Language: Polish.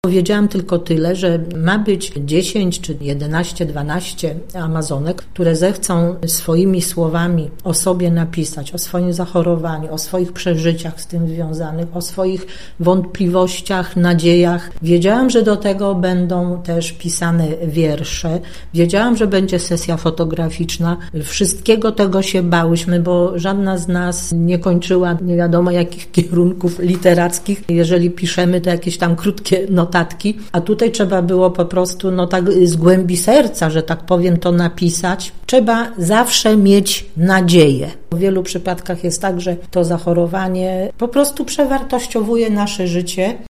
Powiedziałam tylko tyle, że ma być 10 czy 11, 12 Amazonek, które zechcą swoimi słowami o sobie napisać, o swoim zachorowaniu, o swoich przeżyciach z tym związanych, o swoich wątpliwościach, nadziejach. Wiedziałam, że do tego będą też pisane wiersze. Wiedziałam, że będzie sesja fotograficzna. Wszystkiego tego się bałyśmy, bo żadna z nas nie kończyła nie wiadomo jakich kierunków literackich. Jeżeli piszemy, to jakieś tam krótkie notatki, a tutaj trzeba było po prostu tak z głębi serca, że tak powiem, to napisać. Trzeba zawsze mieć nadzieję. W wielu przypadkach jest tak, że to zachorowanie po prostu przewartościowuje nasze życie.